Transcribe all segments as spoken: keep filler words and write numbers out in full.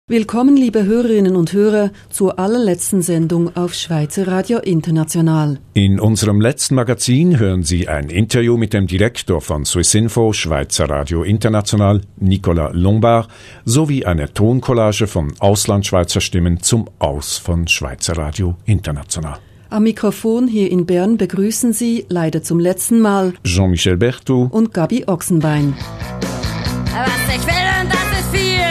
Willkommen, liebe Hörerinnen und Hörer, zur allerletzten Sendung auf Schweizer Radio International. In unserem letzten Magazin hören Sie ein Interview mit dem Direktor von Swissinfo Schweizer Radio International, Nicolas Lombard, sowie eine Toncollage von Auslandschweizer Stimmen zum Aus von Schweizer Radio International. Am Mikrofon hier in Bern begrüßen Sie, leider zum letzten Mal, Jean-Michel Berthoud und Gabi Ochsenbein. Was ich will und das ist viel.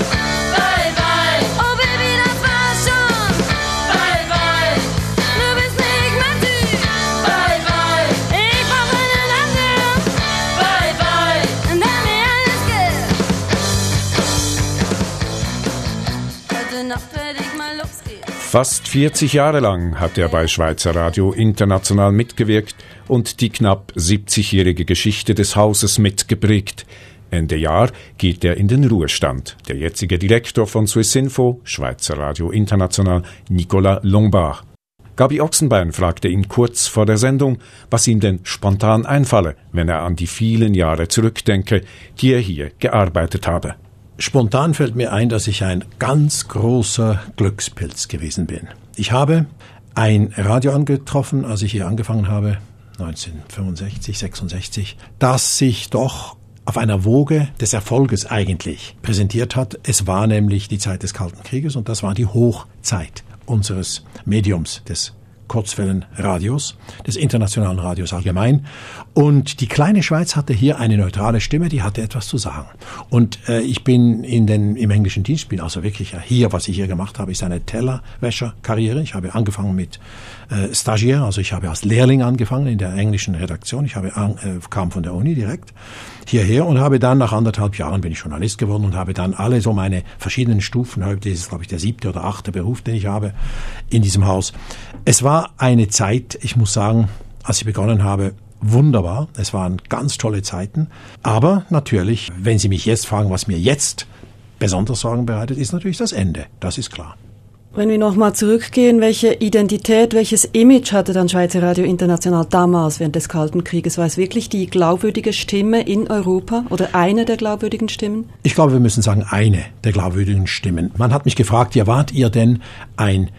Fast vierzig Jahre lang hat er bei Schweizer Radio International mitgewirkt und die knapp siebzigjährige Geschichte des Hauses mitgeprägt. Ende Jahr geht er in den Ruhestand. Der jetzige Direktor von Swissinfo, Schweizer Radio International, Nicolas Lombard. Gabi Ochsenbein fragte ihn kurz vor der Sendung, was ihm denn spontan einfalle, wenn er an die vielen Jahre zurückdenke, die er hier gearbeitet habe. Spontan fällt mir ein, dass ich ein ganz großer Glückspilz gewesen bin. Ich habe ein Radio angetroffen, als ich hier angefangen habe, neunzehnhundertfünfundsechzig, sechsundsechzig, das sich doch auf einer Woge des Erfolges eigentlich präsentiert hat. Es war nämlich die Zeit des Kalten Krieges und das war die Hochzeit unseres Mediums, des Kurzwellenradios, des internationalen Radios allgemein. Und die kleine Schweiz hatte hier eine neutrale Stimme, die hatte etwas zu sagen. Und äh, ich bin in den, im englischen Dienst, bin also wirklich hier, was ich hier gemacht habe, ist eine Tellerwäscherkarriere. Ich habe angefangen mit äh, Stagiaire, also ich habe als Lehrling angefangen in der englischen Redaktion. Ich habe an, äh, kam von der Uni direkt hierher und habe dann nach anderthalb Jahren bin ich Journalist geworden und habe dann alle so meine verschiedenen Stufen, heute ist es glaube ich der siebte oder achte Beruf, den ich habe in diesem Haus. Es war eine Zeit, ich muss sagen, als ich begonnen habe, wunderbar. Es waren ganz tolle Zeiten. Aber natürlich, wenn Sie mich jetzt fragen, was mir jetzt besonders Sorgen bereitet, ist natürlich das Ende. Das ist klar. Wenn wir nochmal zurückgehen, welche Identität, welches Image hatte dann Schweizer Radio International damals während des Kalten Krieges? War es wirklich die glaubwürdige Stimme in Europa oder eine der glaubwürdigen Stimmen? Ich glaube, wir müssen sagen, eine der glaubwürdigen Stimmen. Man hat mich gefragt, ja, wart ihr denn ein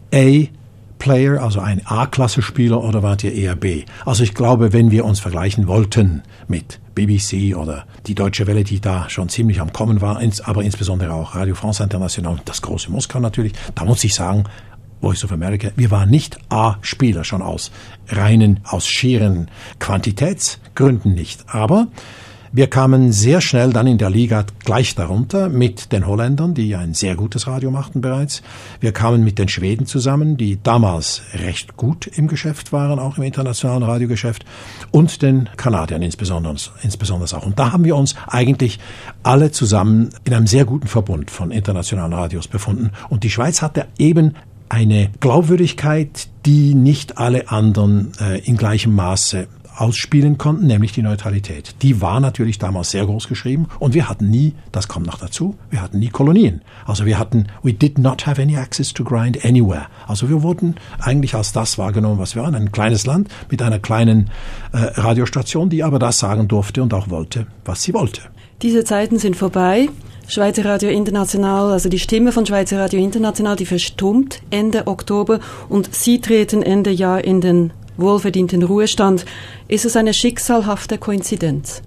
A Player, also ein A-Klasse-Spieler, oder wart ihr eher B? Also ich glaube, wenn wir uns vergleichen wollten mit B B C oder die Deutsche Welle, die da schon ziemlich am Kommen war, aber insbesondere auch Radio France International, das große Moskau natürlich, da muss ich sagen, Voice of America, wir waren nicht A-Spieler, schon aus reinen, aus schieren Quantitätsgründen nicht. Aber wir kamen sehr schnell dann in der Liga gleich darunter mit den Holländern, die ein sehr gutes Radio machten bereits. Wir kamen mit den Schweden zusammen, die damals recht gut im Geschäft waren, auch im internationalen Radiogeschäft, und den Kanadiern insbesondere, insbesondere auch. Und da haben wir uns eigentlich alle zusammen in einem sehr guten Verbund von internationalen Radios befunden. Und die Schweiz hatte eben eine Glaubwürdigkeit, die nicht alle anderen äh, in gleichem Maße ausspielen konnten, nämlich die Neutralität. Die war natürlich damals sehr groß geschrieben und wir hatten nie, das kommt noch dazu, wir hatten nie Kolonien. Also wir hatten, we did not have any access to grind anywhere. Also wir wurden eigentlich als das wahrgenommen, was wir waren, ein kleines Land mit einer kleinen äh, Radiostation, die aber das sagen durfte und auch wollte, was sie wollte. Diese Zeiten sind vorbei. Schweizer Radio International, also die Stimme von Schweizer Radio International, die verstummt Ende Oktober und Sie treten Ende Jahr in den wohlverdienten Ruhestand. Ist es eine schicksalhafte Koinzidenz?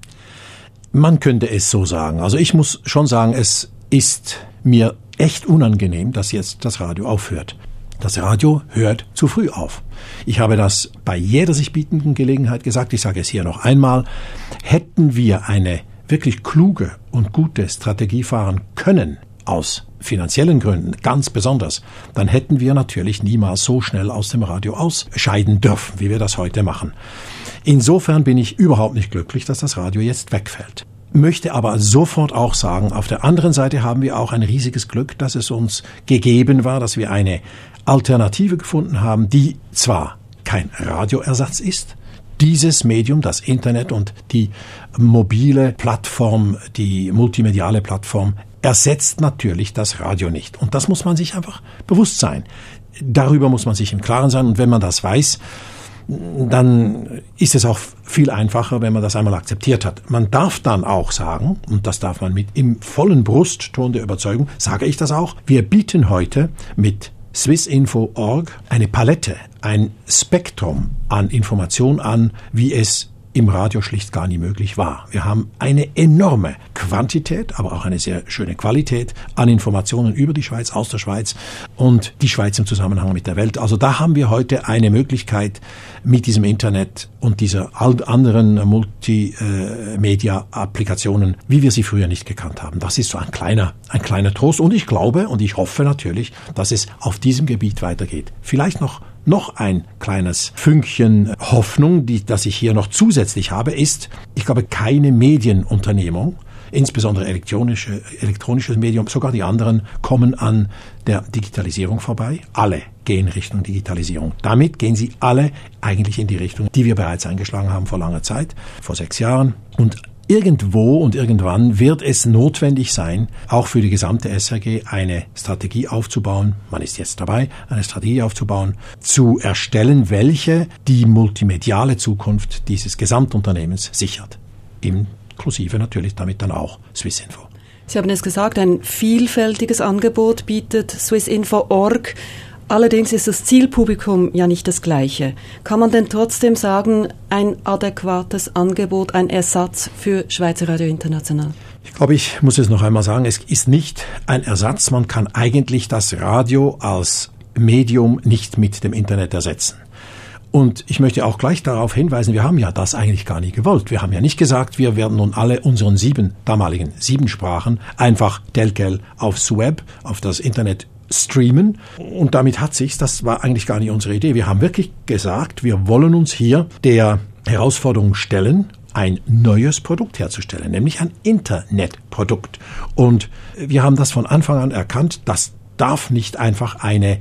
Man könnte es so sagen. Also ich muss schon sagen, es ist mir echt unangenehm, dass jetzt das Radio aufhört. Das Radio hört zu früh auf. Ich habe das bei jeder sich bietenden Gelegenheit gesagt. Ich sage es hier noch einmal. Hätten wir eine wirklich kluge und gute Strategie fahren können, aus finanziellen Gründen ganz besonders, dann hätten wir natürlich niemals so schnell aus dem Radio ausscheiden dürfen, wie wir das heute machen. Insofern bin ich überhaupt nicht glücklich, dass das Radio jetzt wegfällt. Möchte aber sofort auch sagen, auf der anderen Seite haben wir auch ein riesiges Glück, dass es uns gegeben war, dass wir eine Alternative gefunden haben, die zwar kein Radioersatz ist, dieses Medium, das Internet und die mobile Plattform, die multimediale Plattform, ersetzt natürlich das Radio nicht. Und das muss man sich einfach bewusst sein. Darüber muss man sich im Klaren sein. Und wenn man das weiß, dann ist es auch viel einfacher, wenn man das einmal akzeptiert hat. Man darf dann auch sagen, und das darf man mit im vollen Brustton der Überzeugung, sage ich das auch, wir bieten heute mit swissinfo punkt org eine Palette, ein Spektrum an Informationen an, wie es im Radio schlicht gar nie möglich war. Wir haben eine enorme Quantität, aber auch eine sehr schöne Qualität an Informationen über die Schweiz, aus der Schweiz und die Schweiz im Zusammenhang mit der Welt. Also da haben wir heute eine Möglichkeit mit diesem Internet und dieser anderen Multimedia-Applikationen, wie wir sie früher nicht gekannt haben. Das ist so ein kleiner, ein kleiner Trost und ich glaube und ich hoffe natürlich, dass es auf diesem Gebiet weitergeht. Vielleicht noch Noch ein kleines Fünkchen Hoffnung, die, das ich hier noch zusätzlich habe, ist, ich glaube, keine Medienunternehmung, insbesondere elektronische, elektronisches Medium, sogar die anderen, kommen an der Digitalisierung vorbei. Alle gehen Richtung Digitalisierung. Damit gehen sie alle eigentlich in die Richtung, die wir bereits eingeschlagen haben vor langer Zeit, vor sechs Jahren. Und irgendwo und irgendwann wird es notwendig sein, auch für die gesamte S R G eine Strategie aufzubauen, man ist jetzt dabei, eine Strategie aufzubauen, zu erstellen, welche die multimediale Zukunft dieses Gesamtunternehmens sichert. Inklusive natürlich damit dann auch Swissinfo. Sie haben es gesagt, ein vielfältiges Angebot bietet swissinfo punkt org. Allerdings ist das Zielpublikum ja nicht das gleiche. Kann man denn trotzdem sagen, ein adäquates Angebot, ein Ersatz für Schweizer Radio International? Ich glaube, ich muss es noch einmal sagen, es ist nicht ein Ersatz. Man kann eigentlich das Radio als Medium nicht mit dem Internet ersetzen. Und ich möchte auch gleich darauf hinweisen, wir haben ja das eigentlich gar nie gewollt. Wir haben ja nicht gesagt, wir werden nun alle unseren sieben, damaligen sieben Sprachen einfach telquel aufs Web, auf das Internet streamen und damit hat sich's, das war eigentlich gar nicht unsere Idee. Wir haben wirklich gesagt, wir wollen uns hier der Herausforderung stellen, ein neues Produkt herzustellen, nämlich ein Internetprodukt. Und wir haben das von Anfang an erkannt, das darf nicht einfach eine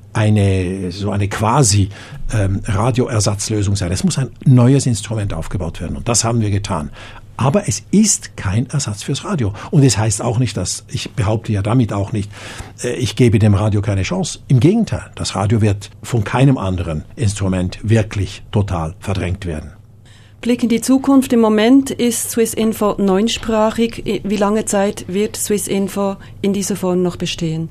eine so eine quasi ähm, Radioersatzlösung sein. Es muss ein neues Instrument aufgebaut werden und das haben wir getan. Aber es ist kein Ersatz fürs Radio. Und es heißt auch nicht, dass, ich behaupte ja damit auch nicht, ich gebe dem Radio keine Chance. Im Gegenteil, das Radio wird von keinem anderen Instrument wirklich total verdrängt werden. Blick in die Zukunft. Im Moment ist Swissinfo neunsprachig. Wie lange Zeit wird Swissinfo in dieser Form noch bestehen?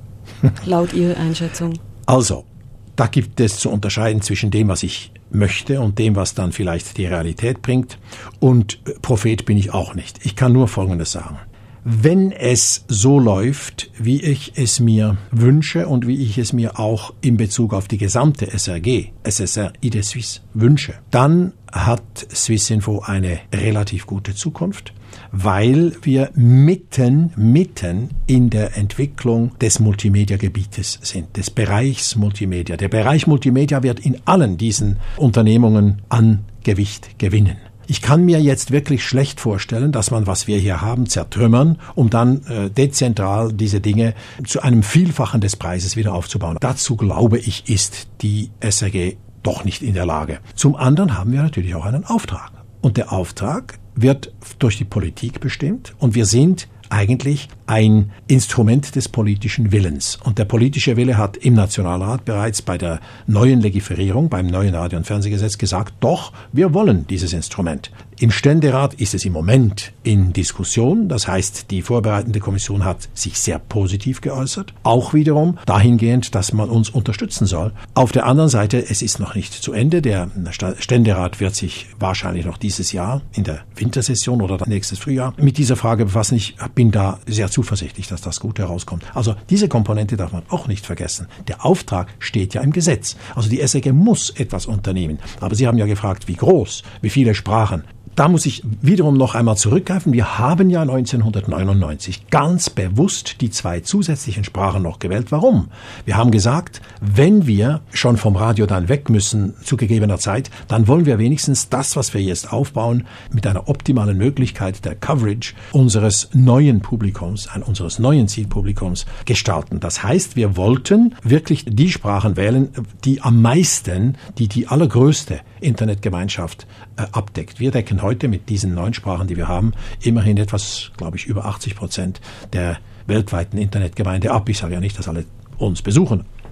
Laut Ihrer Einschätzung. Also, da gibt es zu unterscheiden zwischen dem, was ich möchte und dem, was dann vielleicht die Realität bringt. Und Prophet bin ich auch nicht. Ich kann nur Folgendes sagen. Wenn es so läuft, wie ich es mir wünsche und wie ich es mir auch in Bezug auf die gesamte S R G, S S R I D Suisse, wünsche, dann hat Swissinfo eine relativ gute Zukunft, weil wir mitten, mitten in der Entwicklung des Multimedia-Gebietes sind, des Bereichs Multimedia. Der Bereich Multimedia wird in allen diesen Unternehmungen an Gewicht gewinnen. Ich kann mir jetzt wirklich schlecht vorstellen, dass man, was wir hier haben, zertrümmern, um dann äh, dezentral diese Dinge zu einem Vielfachen des Preises wieder aufzubauen. Dazu, glaube ich, ist die S R G doch nicht in der Lage. Zum anderen haben wir natürlich auch einen Auftrag. Und der Auftrag wird durch die Politik bestimmt und wir sind eigentlich ein Instrument des politischen Willens. Und der politische Wille hat im Nationalrat bereits bei der neuen Legiferierung, beim neuen Radio- und Fernsehgesetz gesagt, doch, wir wollen dieses Instrument. Im Ständerat ist es im Moment in Diskussion. Das heißt, die vorbereitende Kommission hat sich sehr positiv geäußert. Auch wiederum dahingehend, dass man uns unterstützen soll. Auf der anderen Seite, es ist noch nicht zu Ende. Der Ständerat wird sich wahrscheinlich noch dieses Jahr in der Wintersession oder nächstes Frühjahr mit dieser Frage befassen. Ich bin da sehr zuversichtlich, dass das gut herauskommt. Also diese Komponente darf man auch nicht vergessen. Der Auftrag steht ja im Gesetz. Also die S R G muss etwas unternehmen. Aber Sie haben ja gefragt, wie groß, wie viele Sprachen. Da muss ich wiederum noch einmal zurückgreifen. Wir haben ja neunzehnhundertneunundneunzig ganz bewusst die zwei zusätzlichen Sprachen noch gewählt. Warum? Wir haben gesagt, wenn wir schon vom Radio dann weg müssen zu gegebener Zeit, dann wollen wir wenigstens das, was wir jetzt aufbauen, mit einer optimalen Möglichkeit der Coverage unseres neuen Publikums, unseres neuen Zielpublikums gestalten. Das heißt, wir wollten wirklich die Sprachen wählen, die am meisten, die die allergrößte Internetgemeinschaft äh, abdeckt. Wir decken heute mit diesen neun Sprachen, die wir haben, immerhin etwas, glaube ich, über achtzig Prozent der weltweiten Internetgemeinde ab. Ich sage ja nicht, dass alle uns besuchen.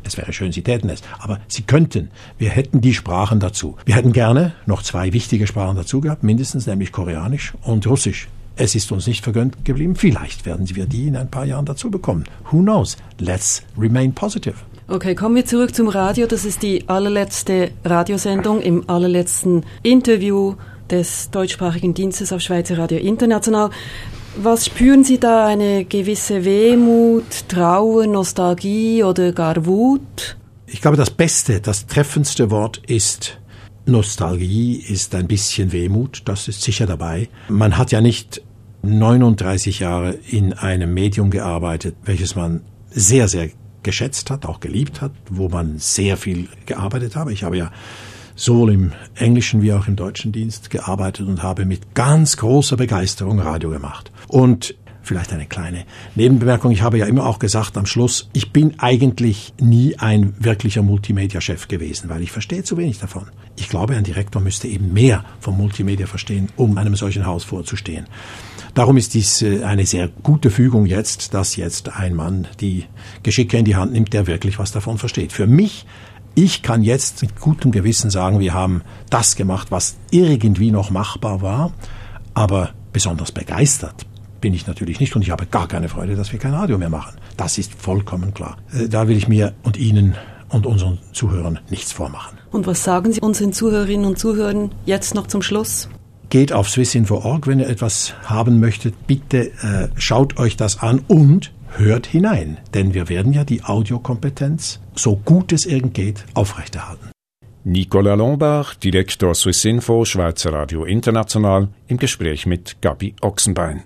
Es wäre schön, Sie täten es. Aber Sie könnten. Wir hätten die Sprachen dazu. Wir hätten gerne noch zwei wichtige Sprachen dazu gehabt, mindestens, nämlich Koreanisch und Russisch. Es ist uns nicht vergönnt geblieben. Vielleicht werden wir die in ein paar Jahren dazu bekommen. Who knows? Let's remain positive. Okay, kommen wir zurück zum Radio. Das ist die allerletzte Radiosendung im allerletzten Interview des deutschsprachigen Dienstes auf Schweizer Radio International. Was spüren Sie da? Eine gewisse Wehmut, Trauer, Nostalgie oder gar Wut? Ich glaube, das beste, das treffendste Wort ist Nostalgie, ist ein bisschen Wehmut. Das ist sicher dabei. Man hat ja nicht neununddreißig Jahre in einem Medium gearbeitet, welches man sehr, sehr geschätzt hat, auch geliebt hat, wo man sehr viel gearbeitet hat. Ich habe ja sowohl im englischen wie auch im deutschen Dienst gearbeitet und habe mit ganz großer Begeisterung Radio gemacht. Und vielleicht eine kleine Nebenbemerkung, ich habe ja immer auch gesagt am Schluss, ich bin eigentlich nie ein wirklicher Multimedia-Chef gewesen, weil ich verstehe zu wenig davon. Ich glaube, ein Direktor müsste eben mehr vom Multimedia verstehen, um einem solchen Haus vorzustehen. Darum ist dies eine sehr gute Fügung jetzt, dass jetzt ein Mann die Geschicke in die Hand nimmt, der wirklich was davon versteht. Für mich, ich kann jetzt mit gutem Gewissen sagen, wir haben das gemacht, was irgendwie noch machbar war, aber besonders begeistert bin ich natürlich nicht und ich habe gar keine Freude, dass wir kein Radio mehr machen. Das ist vollkommen klar. Da will ich mir und Ihnen und unseren Zuhörern nichts vormachen. Und was sagen Sie unseren Zuhörerinnen und Zuhörern jetzt noch zum Schluss? Geht auf swissinfo punkt org, wenn ihr etwas haben möchtet. Bitte äh, schaut euch das an und hört hinein, denn wir werden ja die Audiokompetenz, so gut es irgend geht, aufrechterhalten. Nicolas Lombard, Direktor Swissinfo, Schweizer Radio International, im Gespräch mit Gabi Ochsenbein.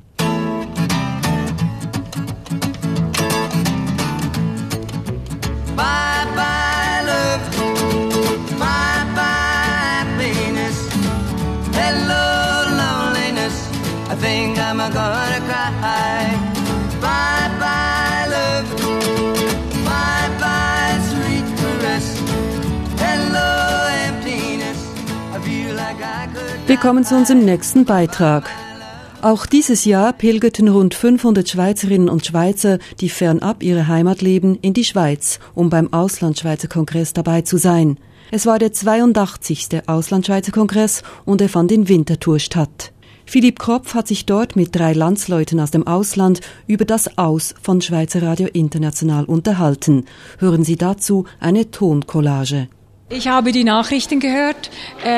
I'm gonna cry. Bye bye love, bye bye sweet caress. Hello emptiness, I feel like I could. Wir kommen zu unserem nächsten Beitrag. Auch dieses Jahr pilgerten rund fünfhundert Schweizerinnen und Schweizer, die fernab ihrer Heimat leben, in die Schweiz, um beim Auslandschweizer Kongress dabei zu sein. Es war der zweiundachtzigste Auslandschweizer Kongress und er fand in Winterthur statt. Philipp Kropf hat sich dort mit drei Landsleuten aus dem Ausland über das Aus von Schweizer Radio International unterhalten. Hören Sie dazu eine Toncollage. Ich habe die Nachrichten gehört.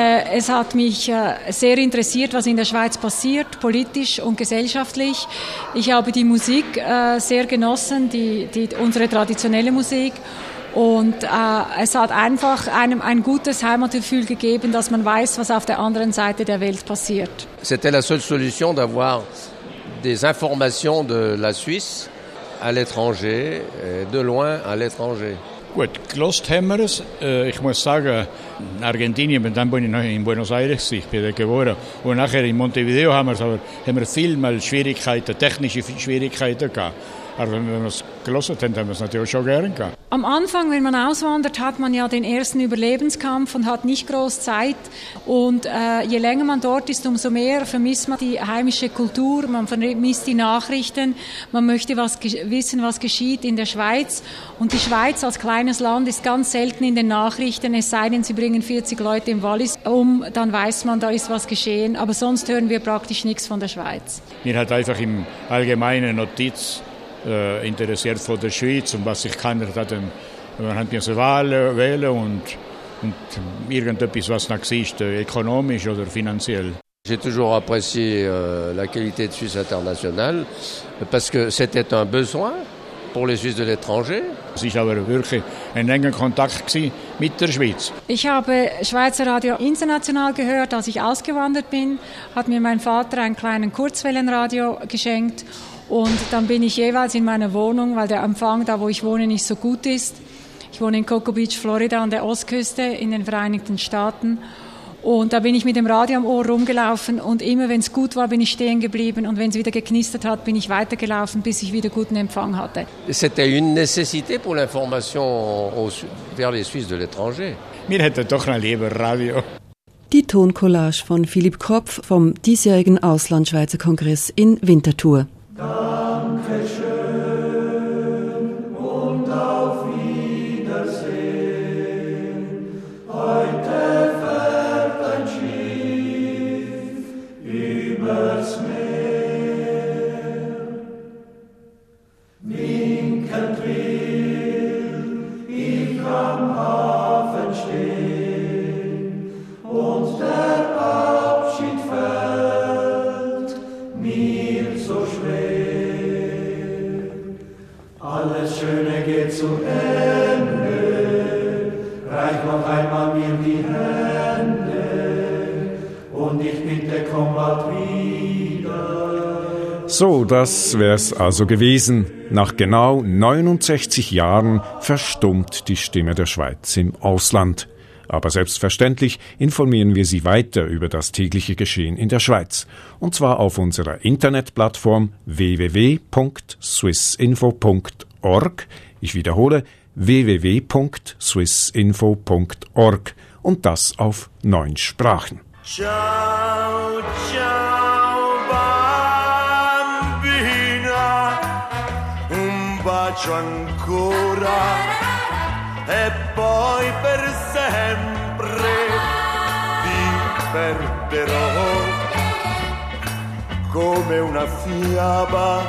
Es hat mich sehr interessiert, was in der Schweiz passiert, politisch und gesellschaftlich. Ich habe die Musik sehr genossen, die, die, unsere traditionelle Musik. Und äh, es hat einfach einem ein gutes Heimatgefühl gegeben, dass man weiß, was auf der anderen Seite der Welt passiert. C'était la seule solution d'avoir des informations de la Suisse à l'étranger, de loin à l'étranger. Gut, gelost haben wir es. Ich muss sagen, in Argentinien, dann bin ich noch in Buenos Aires, ich bin da geboren. Und nachher in Montevideo haben wir, aber, haben wir viel mal Schwierigkeiten, technische Schwierigkeiten gehabt. Aber wenn wir es gehört haben, haben wir es natürlich schon gerne gehabt. Am Anfang, wenn man auswandert, hat man ja den ersten Überlebenskampf und hat nicht groß Zeit. Und äh, je länger man dort ist, umso mehr vermisst man die heimische Kultur, man vermisst die Nachrichten, man möchte was wissen, was geschieht in der Schweiz. Und die Schweiz als kleines Land ist ganz selten in den Nachrichten, es sei denn, sie bringen vierzig Leute im Wallis um, dann weiß man, da ist was geschehen. Aber sonst hören wir praktisch nichts von der Schweiz. Mir hat einfach im allgemeinen Notiz Äh, interessiert von der Schweiz und was ich kann, man hat mir Wahlen wählen und, und irgendetwas, was noch ist, ökonomisch oder finanziell. J'ai toujours apprécié euh, la qualité de Suisse internationale parce que c'était un besoin pour les Suisses de l'étranger. Es war aber wirklich ein enger Kontakt mit der Schweiz. Ich habe Schweizer Radio International gehört, als ich ausgewandert bin, hat mir mein Vater einen kleinen Kurzwellenradio geschenkt. Und dann bin ich jeweils in meiner Wohnung, weil der Empfang da, wo ich wohne, nicht so gut ist. Ich wohne in Cocoa Beach, Florida, an der Ostküste in den Vereinigten Staaten. Und da bin ich mit dem Radio am Ohr rumgelaufen und immer, wenn es gut war, bin ich stehen geblieben und wenn es wieder geknistert hat, bin ich weitergelaufen, bis ich wieder guten Empfang hatte. C'était une nécessité pour l'information vers les Suisses de l'étranger. Wir hätten doch noch lieber Radio. Die Toncollage von Philipp Kropf vom diesjährigen Auslandschweizer Kongress in Winterthur. Dankeschön und auf Wiedersehen. winkend will ich am Hafen stehen und der Abschied fällt mir so schwer. Alles Schöne geht zu Ende, reich noch einmal mir die Hände und ich bitte, komm bald wieder. So, das wär's also gewesen. Nach genau neunundsechzig Jahren verstummt die Stimme der Schweiz im Ausland. Aber selbstverständlich informieren wir Sie weiter über das tägliche Geschehen in der Schweiz. Und zwar auf unserer Internetplattform w w w punkt swissinfo punkt org. Ich wiederhole, w w w punkt swissinfo punkt org. Und das auf neun Sprachen. Ciao, ciao, bambina, un bacio ancora e poi per sempre ti perderò come una fiaba,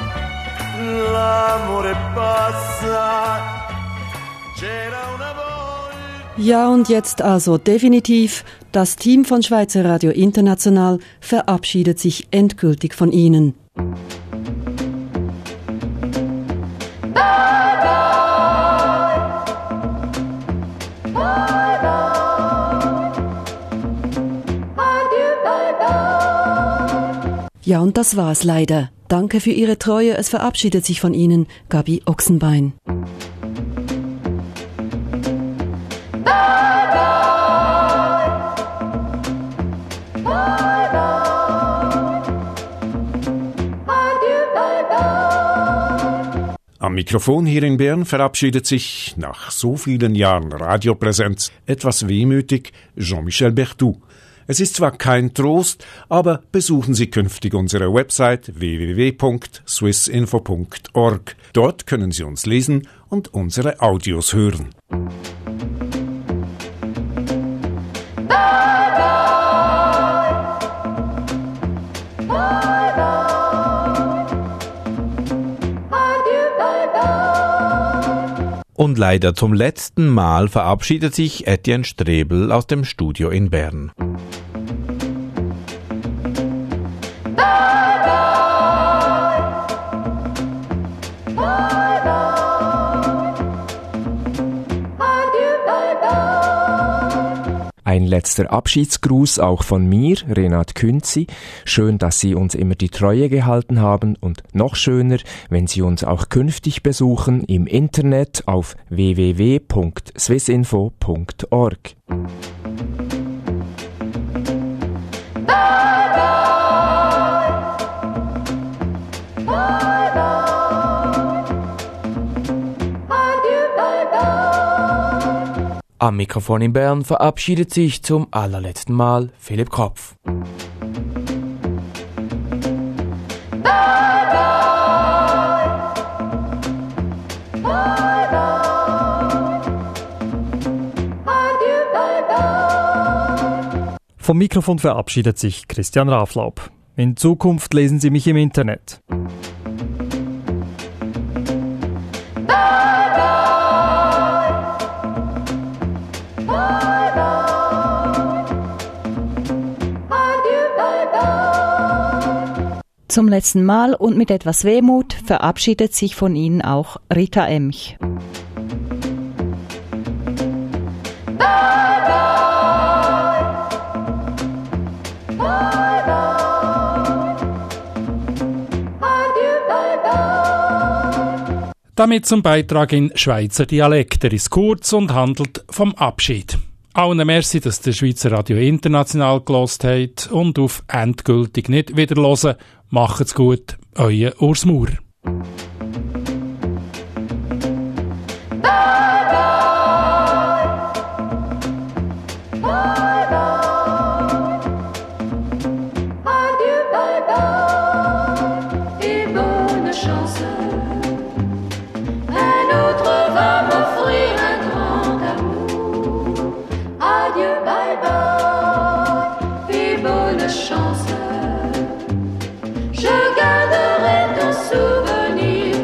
l'amore passa, c'era una volta. Ja, und jetzt also definitiv, das Team von Schweizer Radio International verabschiedet sich endgültig von Ihnen. Ja, und das war's leider. Danke für Ihre Treue. Es verabschiedet sich von Ihnen Gabi Ochsenbein. Am Mikrofon hier in Bern verabschiedet sich nach so vielen Jahren Radiopräsenz etwas wehmütig Jean-Michel Bertou. Es ist zwar kein Trost, aber besuchen Sie künftig unsere Website w w w punkt swissinfo punkt org. Dort können Sie uns lesen und unsere Audios hören. Und leider zum letzten Mal verabschiedet sich Etienne Strebel aus dem Studio in Bern. Ein letzter Abschiedsgruß auch von mir, Renat Künzi. Schön, dass Sie uns immer die Treue gehalten haben und noch schöner, wenn Sie uns auch künftig besuchen im Internet auf w w w punkt swissinfo punkt org. Am Mikrofon in Bern verabschiedet sich zum allerletzten Mal Philipp Kropf. Vom Mikrofon verabschiedet sich Christian Raflaub. In Zukunft lesen Sie mich im Internet. Zum letzten Mal und mit etwas Wehmut verabschiedet sich von Ihnen auch Rita Emch. Damit zum Beitrag in Schweizer Dialekt. Er ist kurz und handelt vom Abschied. Allen merci, dass der Schweizer Radio International gelost hat und auf endgültig nicht wieder hören. Macht's gut, euer Urs Maurer. Je garderai ton souvenir.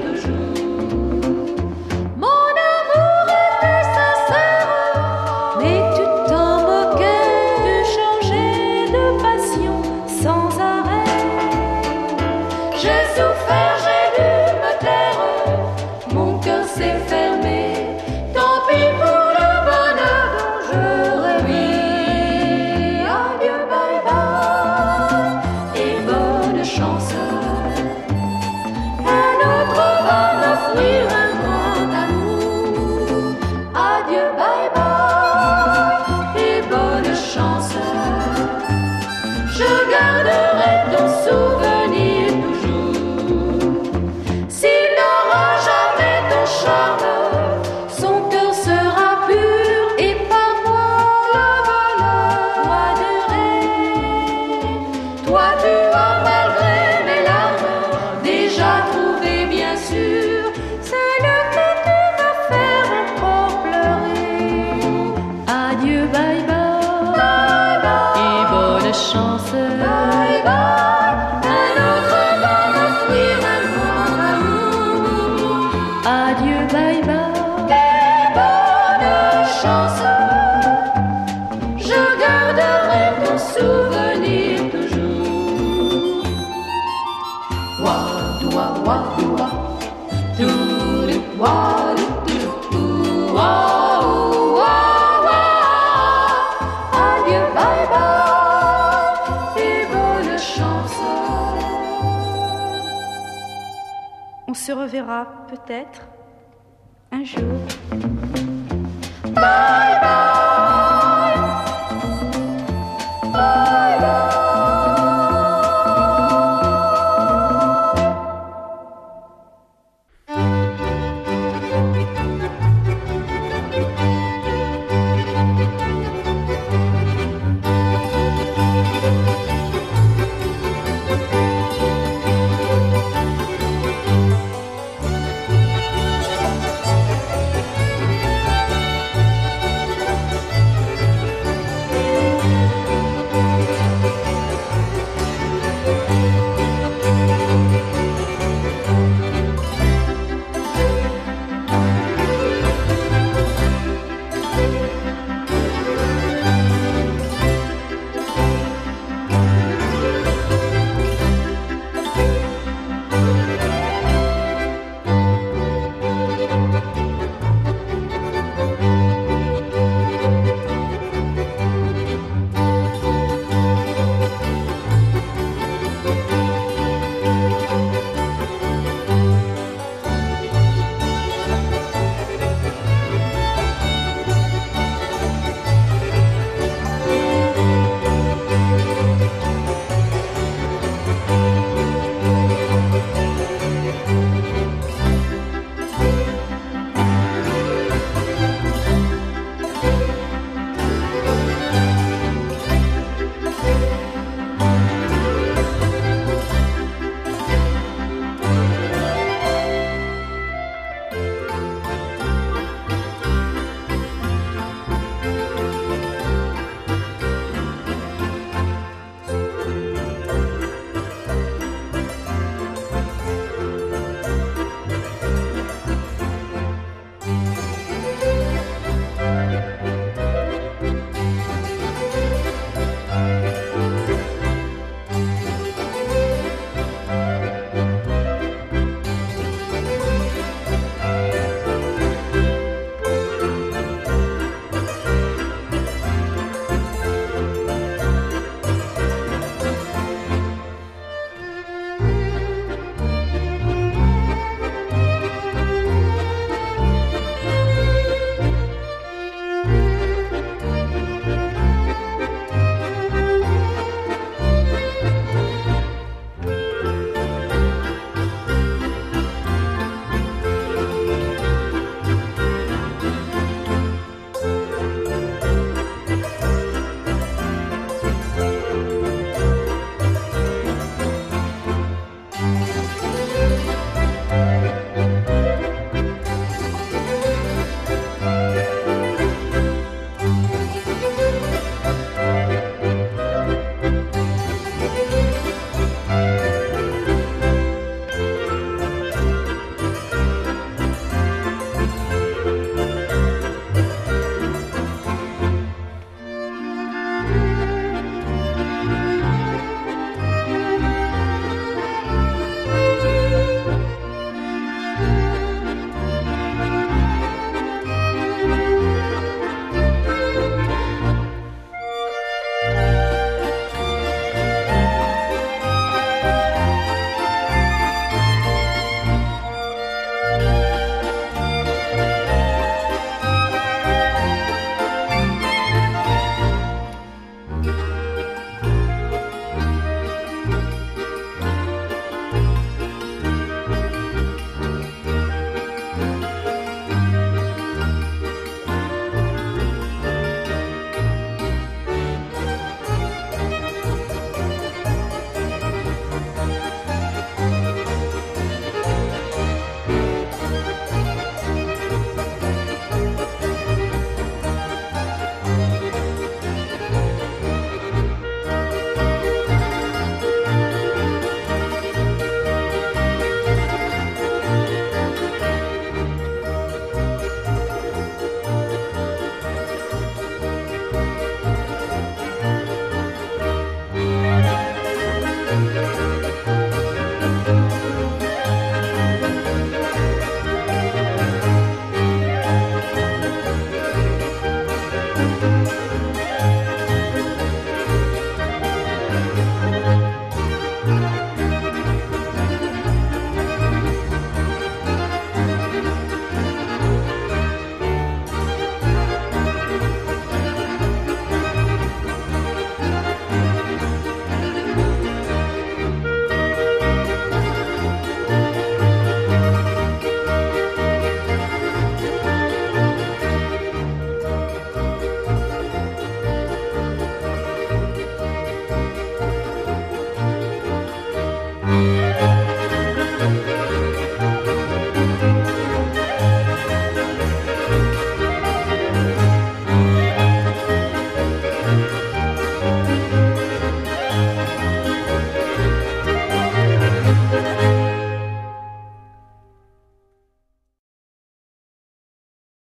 Adieu, bye bye, bonne chance. Je garderai ton souvenir toujours. Wa wa wa wa, do do wa do do wa wa wa. Adieu, bye bye et bonne chance. On se reverra peut-être un jour. Bye bye.